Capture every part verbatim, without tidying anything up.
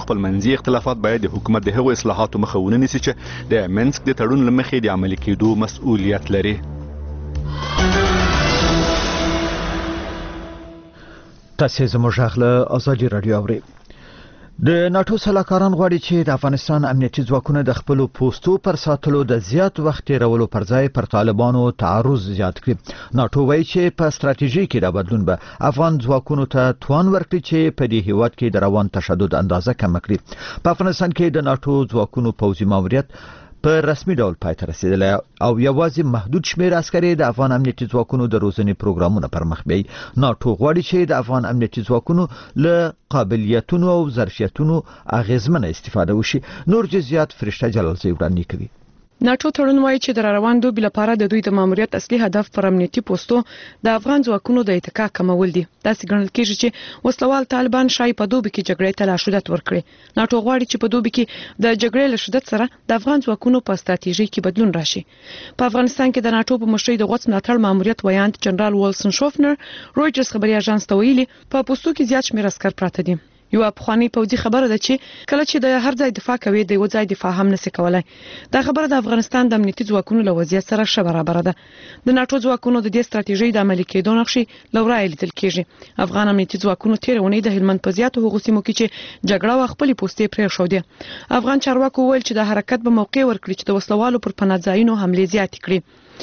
خپلمنځي اختلافات باید د حکومت د هغو اصلاحاتو مخه ونه نیسي چې د منسک د تړون له مخې د عملي کېدو مسؤلیت لري. تاسې زموږ غږ له ازادي راډیو اورئ. د ناتو سلاکاران غواړي چې د افغانستان امنیتي ځواکونه د خپل پوستو پر ساتلو د زیات وخت تیرولو پر ځای پر طالبانو تعرض زیات کړي. ناتو وایي چې په ستراتیژي کې د بدلون به افغان ځواکونو ته توان ورکړي چې په دې هیواد کې د روان تشدد اندازه کم کړي. په افغانستان کې د ناتو ځواکونو پوځي ماموریت په رسمي ډول پای ته رسیدلی او یوازې محدود شمیر عسکري د افغان امنیتي ځواکونو د روزنې پروګرامونه پر مخ بیايي. ناتو غواړي چې د افغان امنیتي ځواکونو له قابلیتونو او ظرفیتونو اغیزمنه استفاده وشي. نور جزئیات فرشته جلالزی وړاندې کوي. ناتو تړون وایي چې د روان دوبي لپاره د دوی د ماموریت اصلي هدف پر امنیتي پوسټو د افغان ځواکونو د اتکا کمول دي. داسې ګڼل کېږي چې وسلوال طالبان شای په دوبي کې جګړې ته لا شدت ورکړي. ناتو غواړي چې په دوبي کې د جګړې له شدت سره د افغان ځواکونو په ستراتیژي کې بدلون راشي. په افغانستان کې د ناتو په مشرۍ د غوڅ ملاتړ ماموریت ویاند جنرال ویلسن شوفنر رويټرز خبري اژانس ته ویلي په پوسټو کې زیات شمیر عسكر پراته دي. یو افغاني پوځي خبره ده چې کله چې د هر ځای دفاع کوي د یو ځای دفاع هم نشي کولای. دا خبره د افغانستان د امنیتي ځواکونو له وضعیت سره ښه برابر ده. د ناتو ځواکونو د دې ستراتیژۍ د عملي کېدو نقشې لورای لیدل کېږي. افغان امنیتي ځواکونو تیر ونی د هلمند په زیاتو هغو سیمو کې چې جګړه او خپل پوسټې پرې شو دي. افغان چارواکو ویل چې د حرکت به موقع ورکړي چې د وسلوالو پر پناهځایونو حمله زیات کړي.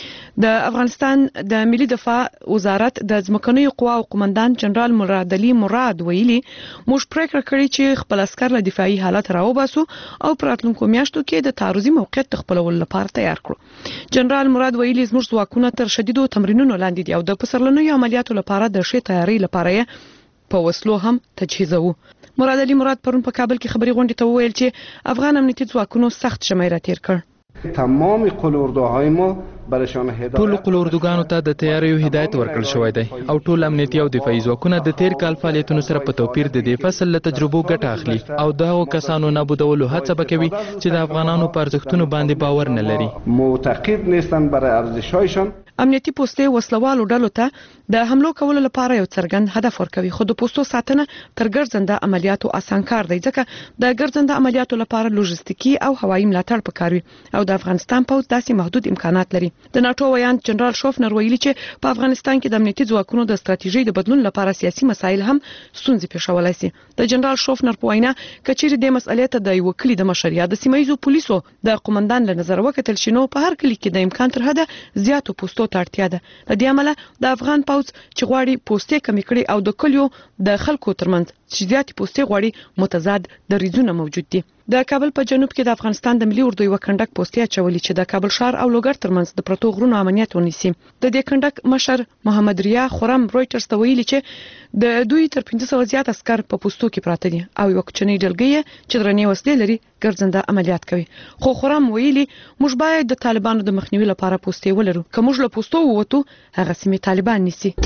د افغانستان د ملي دفاع وزارت د ځمکنیو قواو قومندان جنرال مراد علي مراد ویلي موږ پریکړه کړې چې خپل عسكر له دفاعي حالت راوباسو او پر راتلونکو میاشتو کې د تعرضي موقعیت خپلولو لپاره تیار کړو. جنرال مراد ویلي زموږ ځواکونه تر شدیدو تمرینونو لاندې دي او د پسرلنیو عملیاتو لپاره د ښه تیاری لپاره په وسلو هم تجهیزوو. مراد علي مراد پرون په کابل کې خبري غونډې ته وویل چې افغان امنیتي ځواکونو سخت شمیر تیر کړ. تمام قلوردوهای ما برشان هدایت ټول قلوردوګانو ته د تیاریو هدایت ورکړل شوی دی او ټول امنیتي او دفاعي ځواکونه د تیر کال فعالیتونو سره په توپیر د دې فصل له تجربو ګټه اخلي او د هغو کسانو نابودولو هڅه وکوي چې د افغانانو په ارزښتونو باندې باور نه لري. معتقد نیستن برای ارزش‌هایشان. امنیتي پوسټې وسلوالو ډلو ته د حملو کولو لپاره یو څرګند هدف ورکوي خو د پوسټو ساتنه تر ګرځنده عملیاتو آسان کار دی ځکه د ګرځنده عملیاتو لپاره لوجستیکي او هوایي ملاتړ پکار وي او د افغانستان پوځ داسې محدود امکانات لري. د ناتو ویاند جنرال شوفنر ویلي چې په افغانستان کې د امنیتي ځواکونو د ستراتیژۍ د بدلون لپاره سیاسي مسایل هم ستونزې پیښولای شي. د جنرال شوفنر په وینا کچېرې د مسئلې ته د یو کلی د مشر یا د سیمایي پولیسو د قومندان له نظر وکتل شنو په هر کلی کې د امکان تر حده زیاتو پوسټو ته اړتیا ده. د دې عمله د افغان پوځ چې غواړي پوسټې کمې کړي او د کلیو د خلکو ترمنځ چې زیاتې پوسټې غواړي متضاد دریځونه موجود دي. د کابل په جنوب کې د افغانستان د ملي اردو یو کندک پوسټې اچولې چې د کابل ښار او لوګر ترمنځ د پروتو غرونو امنیت ونیسي. د دې کندک مشر محمد ریا خرم رويټرز ته ویلي چې د دوی تر پنځه سوه زیات عسكر په پوسټو کې پراته دي او یو کوچنی ډلګۍ چې درنې وسلې لري ګرځنده عملیات کوي. خو خرم ویلي موږ باید د طالبانو د مخنیوي لپاره پوسټې ولرو. که موږ له پوسټو ووتو هغه سیمې طالبان نیسي.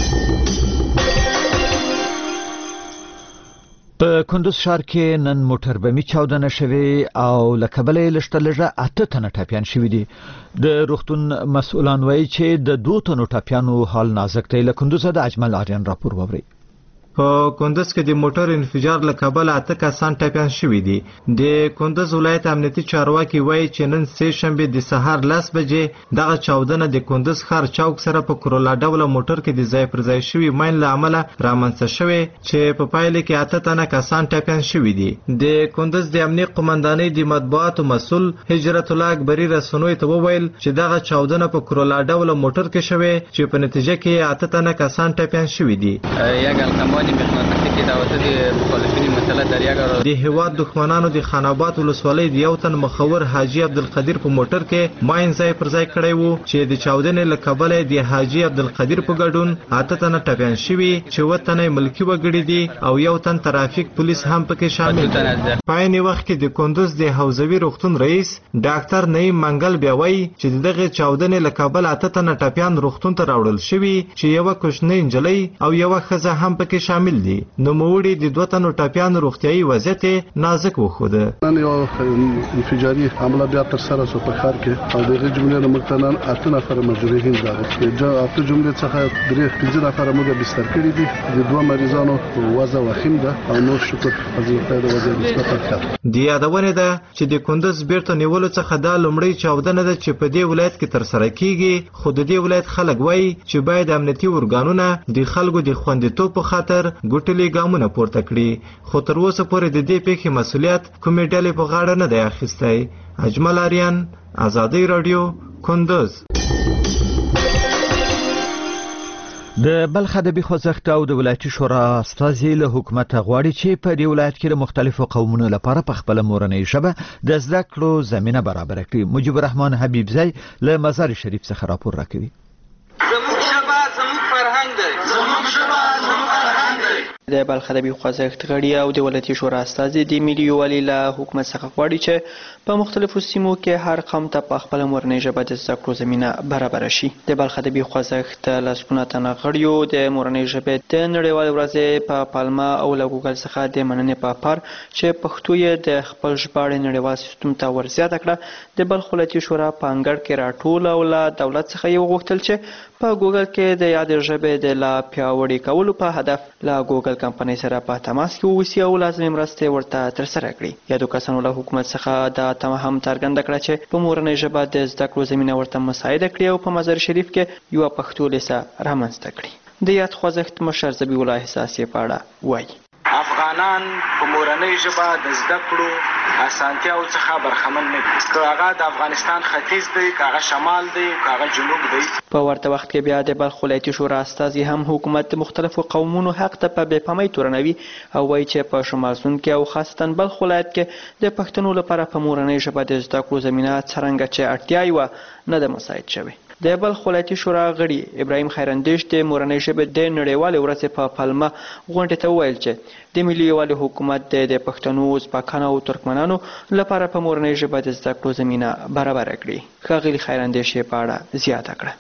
په کندوز ښار کې نن موټر بمي چاودنه شوې او له کبله یې لږ تر لږه اته تنه ټپیان شوي دي. د روغتون مسؤلان وایي چې د دوه تنو ټپیانو حال نازک دی. له کندوزه د اجمل آریان راپور واورئ. په کندوز کې د موټر انفجار له کبله اته کسان ټپیان شوي دي. د کندوز ولایت امنیتي چارواکي وایي چې نن سه شنبه د سهار لس بجې دغه چاودنه د کندوز ښار چوک سره په کرولا ډوله موټر کې د ځای پر ځای شوي ماین له امله رامنځته شوې چې په پایله کې اته تنه کسان ټپیان شوي دي. د کندوز د امنیت قومندانۍ د مطبوعاتو مسؤل هجرت الله اکبري رسنیو ته وویل چې دغه چاودنه په کرولا ډوله موټر کې شوې چې په نتیجه کې اته تنه کسان ټپیان شوي دي. د هیواد دښمنانو د خاناباد ولسوالۍ د یو تن مخور حاجی عبدالقدیر په موټر کې ماین ځای پر ځای کړی وو چې د چاودنې له کبله د حاجی عبدالقدیر په ګډون اته تنه ټپیان شوي چې اووه تنه ملکي وګړي دي او یو تن ترافیک پولیس هم پکې شامل دي. په عین وخت کې د کندوز د حوزوي روغتون رئیس ډاکټر نعیم منګل بیا وایي چې دغه چاودنې له کبله اته تنه ټپیان روغتون ته راوړل شوي چې یوه کوچنۍ نجلۍ او یوه ښځه هم پکې شامل شامل دي. نو موړي د دوه تنو ټاپیانو روغتیايي وضعیت نازک وښوده. نن یو انفجاري حمله بیا تر سره شو په ښار کې او دغه جملې له مقتنن اته نفر مجروحین راغلي. د اته جملې څخه درې پنځه نفر موږ بستر کړي دي. د دوه مریضانو وضع وخیم ده او نور شکر حضرت خدای د وضع نسبت ښه. د یادونه ده چې د کندز بیرته نیولو څخه دا لومړی چاودنه ده چې په دې ولایت کې تر سره کیږي، خو د دې ولایت خلک وایي چې باید امنیتي ورګانونه د خلکو د خوندیتوب په خاطر ګوټلي ګامونه پورته کړي، خو تر اوسه پورې د دې پیښې مسؤلیت کومې ډلې په غاړه نه دی اخیستی. اجمل آریان، آزادی رادیو، کندز. د بلخ ادبي خوځښت او د ولایتي شورا استازي له حکومت غواړي چې په دې ولایت کې د مختلفو قومونو لپاره په خپل مورنۍ ژبه د زده کړو زمينه برابر کړي. مجيب الرحمن حبیبزی له مزار شریف څخه راپور راکوي. زموږ ژبه زموږ فرهنګ دی. زموږ ژبه زموږ فرهنګ دی. د بلخ ادبي خوځښت غړي او د ولایتي شورا استازي د ملي یووالي له حکومت څخه غواړي چې په مختلفو سیمو کې هر قوم ته په خپل مورنۍ ژبه د زده کړو زمینه برابر شي. د بلخ ادبي خوځښت لسګونه تنه غړیو د مورنۍ ژبې د نړیوالې ورځې په پالما او له ګوګل څخه د مننې په پار چې پښتو یې د خپل ژباړې نړیوال سیستم ته ورزیاته کړه، د بلخ ولایتي شورا په انګړ کې راټول او له دولت څخه یې وغوښتل چې په ګوګل کې د یادې ژبې د لا پیاوړي کولو په هدف له ګوګل کمپنۍ سره په تماس کې واوسي او لازمي مرستې ورته ترسره کړي. یادو کسانو له حکومت څخه د تمه هم څرګنده کړه چې په مورنۍ ژبه د زده کړو زمینه ورته مساعده کړي او په مزار شریف کې یوه پښتو لیسه رامنځته کړي. د یاد خوځښت مشر ذبیح الله احساسي په اړه وایي. افغانان په مورنۍ ژبه د زده کړو اسانتیاو څخه برخمن نه دي، که هغه د افغانستان ختیځ دی، که هغه شمال دی، که هغه جنوب دی. په ورته وخت کې بیا د بلخ ولایتي شورا استازي هم حکومت د مختلفو قومونو حق ته په بې پامۍ تورنوي او وایي چې په شمال سوند کې او خاصتا بلخ ولایت کې د پښتنو لپاره په مورنۍ ژبه د زده کړو زمینه څرنګه چې اړتیا یې وه نه ده مساعد شوې. د بلخ ولایتي شورا غړي ابراهیم خیراندیش د مورنۍ ژبې د نړیوالې ورځې په پلمه غونډې ته وویل چې د ملي یووالي حکومت د پښتنو، ازبکانو او ترکمنانو لپاره په مورنۍ ژبه د زده کړو زمینه برابره کړي. ښاغلي خیراندیش یې په اړه زیاته کړه.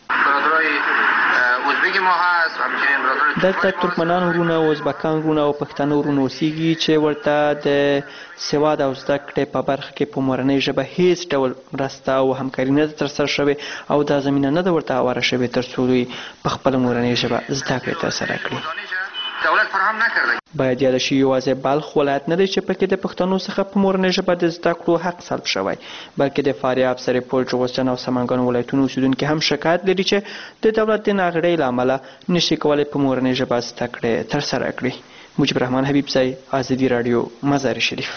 دلته ترکمنان وروڼه، ازبکان وروڼه او پښتانه وروڼه اوسېږي چې ورته د سواد او زده کړې په برخه کې په مورنۍ ژبه هیڅ ډول مرسته او همکاري نه ده ترسره شوې او دا زمینه نه ده ورته هواره شوې تر څو دوی په خپله مورنۍ ژبه زده کړې ترسره کړي. دولت فراهم نکرده. باید یاد شي یوازې بلخ ولایت نه دی چې پکې د پښتنو څخه په مورنۍ ژبه د زده کړو حق سلب شوی، بلکې د فاریاب، سرپل، جوزجان او سمنګان ولایتونو اوسیدونکي هم شکایت لري چې د دولت د ناغېړۍ له امله نشي کولی په مورنۍ ژبه زده کړې ترسره کړي. مجيب الرحمن حبیبزی، آزادي رادیو، مزار شریف.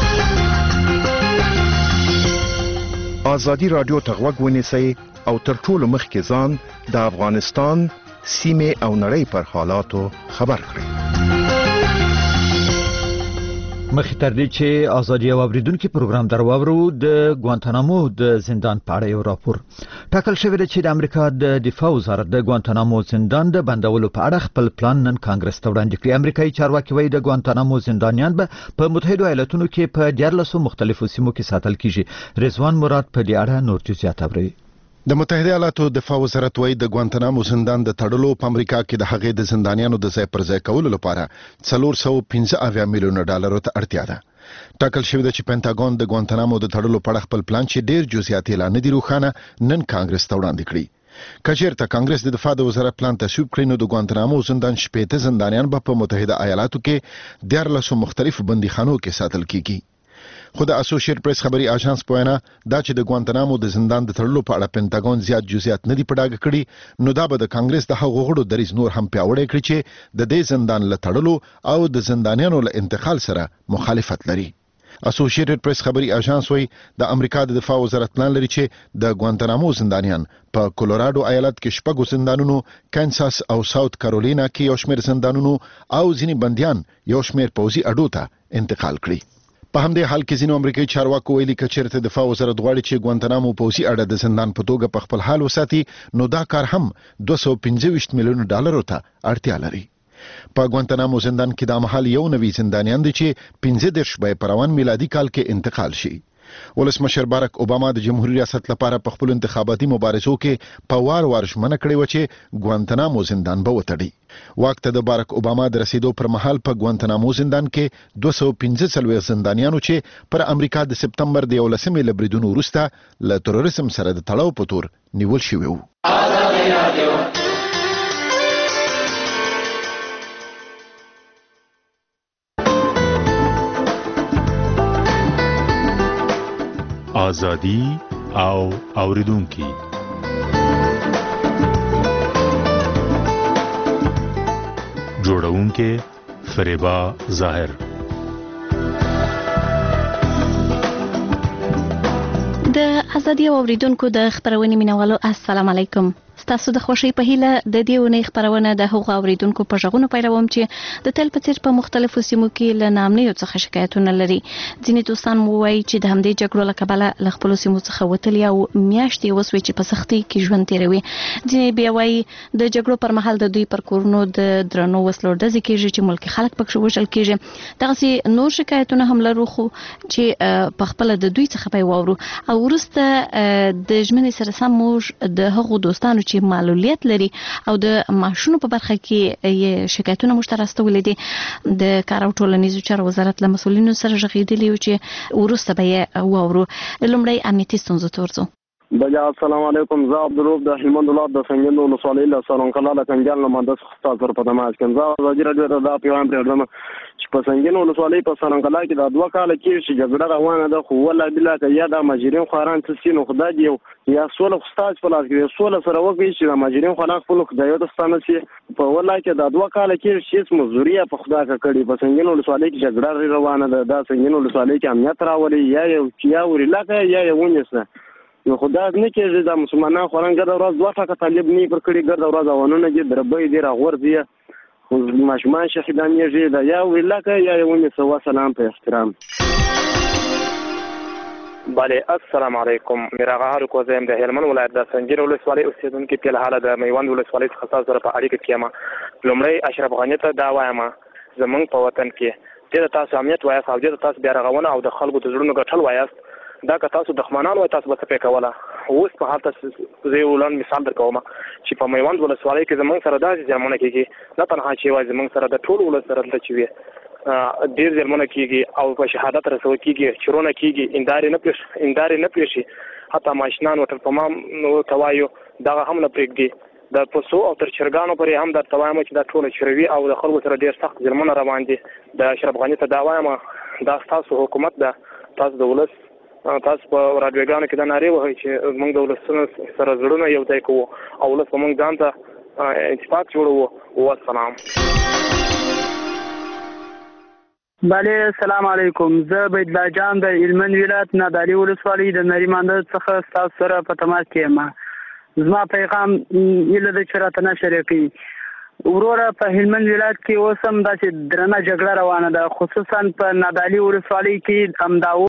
آزادي رادیو ته غوږ ونیسئ او تر ټولو مخکې ځان د افغانستان، سیمه او نړۍ پر حالاتو خبر کړئ. مخې تر دې چې ازادي او اوریدونکو پروګرام درواورو د ګوانتانامو د زندان په اړه یو راپور ټاکل شوی دی چې د امریکا د دفاع وزارت د ګوانتانامو زندان د بندولو په اړه خپل پلان نن کانګرس ته وړاندې کړي. امریکایي چارواکي وایي د ګوانتانامو زندانیان به په متحده ایالاتونو کې په دیارلسو مختلفو سیمو کې ساتل کیږي. رضوان مراد په دې اړه نور جزئیات اوري. د متحده ایالاتو دفاع وزارت وايي د ګوانتانامو زندان د تړلو په امریکا کې د هغې د زندانیانو د ځای پر ځای کولو لپاره څلور سوه پنځه اویا میلیونه ډالرو ته اړتیا ده. ټاکل شوی ده چې پینټاګون د ګوانتانامو د تړلو په اړه خپل پلان چې ډیر جزئیات یې لا نه دي روښانه نن کانګرس ته وړاندې کړي. که چېرته کانګرس د دفاع د وزارت پلان تصویب کړي نو د ګوانتانامو زندان شپېته زندانیان به په متحده ایالاتو کې دیارلسو مختلفو بندیخانو کې ساتل کیږي. خو د اسوسییټ پریس خبري اژانس په وینا دا چې د ګوانتانامو د زندان د تړلو په اړه پینټاګون زیات جزئیات نه دي په ډاګه کړي نو دا به د کانګرس د هغو غړو دریځ نور هم پیاوړی کړي چې د دې زندان له تړلو او د زندانیانو له انتقال سره مخالفت لري. اسوسییټډ پریس خبري اژانس وايي د امریکا د دفاع وزارت پلان لري چې د ګوانتانامو زندانیان په کولوراډو ایالت کې شپږو زندانونو، کانساس او ساوث کارولینا کې یو شمېر زندانونو او ځینې بندیان یو شمېر پوځي اډو ته انتقال کړي. په همدې حال کې ځینو امریکایي چارواکو ویلي که چېرته دفاع وزارت غواړي چې ګوانتانامو پوځي اډه د زندان په توګه په خپل حال وساتي نو دا کار هم دوه سوه پنځه ویشت میلیونه ډالرو ته اړتیا لري. په ګوانتانامو زندان کې دا مهال یو نوي زندانیان دي چې پنځه دېرش به په روان میلادي کال کې انتقال شي. ولسمشر بارک اوباما د جمهوریت ریاست لپاره په خپل انتخاباتي مبارزو کې په وار وار ژمنه کړې و چې ګوانتنامو زندان به وتړي. واک ته د بارک اوباما د رسیدو پر مهال په ګوانتنامو زندان کې دوه سوه پنځه څلوېښت زندانیانو چې پر امریکا د سپتمبر د یولسمې له بریدونو وروسته له تروریزم سره د تړاو په تور نیول شوي وو. آزادی او اوریدونکي جوړونکي فریبا ظاهر. د ازادي او اوریدونکو د خبرونې مینوالو السلام علیکم. ستاسو د خوشي په هیله د دې ونې خبرونه د هغو اوریدونکو په ژغونو پیلوم چې د تل په څیر په مختلفو سیمو کې له نامنیو څخه شکایتونه لري. ځینې دوستان مو وایي چې د همدې جګړو له کبله له خپلو سیمو څخه وتلي او میاشتې وسوي چې په سختۍ کې ژوند تیروي. ځینې بیا وایي د جګړو پر مهال د دوی پر کورونو د درنو وسلو ډزې کېږي چې ملکي خلک پکې وژل کېږي. دغسې نور شکایتونه هم لرو خو چې په خپله د دوی څخه به یې واورو او وروسته د ژمنې سره سم موږ د هغو دوستانو چې معلولیت لري او د معاشونو په برخه کې یې شکایتونه موږ ته راستولي دي د کار او ټولنیزو چارو وزارت له مسؤلینو سره غږېدلي وو چې وروسته به یې واورو. لومړی امنیتي ستونزو ته ورځو. بجا السلام علیکم. زه عبدالروف د هلمند ولایت د سنګین ولسوالۍ له سالنکلا له کنجال نه مهندس استاد سره په تماس کې زه ازادي راډیو ته دا پیغام پرېږدم چې په سنګین ولسوالۍ په سالنکلا کې دا دوه کاله کېږي چې جګړه روانه ده، خو والله بالله که یا د مهاجرین خواران څه سي نو خدای دې یو یا سوله خو ستاسو په لاس کې دی، سوله سره وکړئ چې د مهاجرین خواران خپلو خدایو ته ستانه سي. په والله کې دا دوه کاله کېږي چې هېڅ مزدوري یې په خدا که کړې. په سنګین ولسوالۍ کې جګړه روانه ده، دا سنګین ولسوالۍ کې امنیت راولي یا یې یا ورېلاکه یا یې ونیسه. نو خدا نه کېږي د مسلمانان خواران ګرده ورځ دوه ټکه طالب نه پر کړي، ګرده ورځ اوانونه دي دربۍ دي راغورځي، خو ماشومان شهیدانېږي، دا یا ورېلاکه یا یې ونیسه. وسلام په احترام. بله السلام علیکم. میرا غاهر کوزیم د هلمند ولایت د سنګین ولسوالۍ اوسیدونکي په حاله د میوند ولسوالۍ څخه تاسو سره په اړیکه کې یم. لومړی اشرف غني ته دا وایم زمونږ په وطن کې دې تاسو امنیت وایاست او دې تاسو بیا رغونه او د خلکو د زړونو ګټل وایاست. دا که تاسو دښمنان وای تاسو به څه پې کوله. اوس په حال تاسو زه یو لنډ مثال درکوم چې په میوند ولسوالۍ کې زموږ سره داسې زیانونه کېږي، نه تنها چې یوازې زموږ سره د ټول ولس سره دلته چې وي ډېر زیانونه کېږي او په شهادت رسول کېږي، چورونه کېږي، اندارې نه پېښ اندارې نه پېښي، حتی ماشینان ورته په مام ته وایو دغه هم نه پرېږدي. د پسو او تر چرګانو پورې هم درته وایم چې دا ټوله چروي او د خلکو سره ډېر سخت ظلمونه روان دي. د اشرف غني ته دا وایم دا ستاسو حکومت ده، تاسو د ولس تاسو په راډیوګانو کې دا نارې وهئ چې موږ د ولسونو سره زړونه یو ځای کوو او ولس به موږ ځان ته اتفاق جوړوو. والسلام. بله السلام علیکم. زه بیدلا جان د هلمند ولایت نادعلي ولسوالۍ د نریمانده څخه ستاسو سره په تماس کې یم. زما پیغام هیله ده چې راته نشر کړي. وروره په هلمند ولایت کې اوس هم داسې درنه جګړه روانه ده، خصوصا په نادعلي ولسوالۍ کې همدا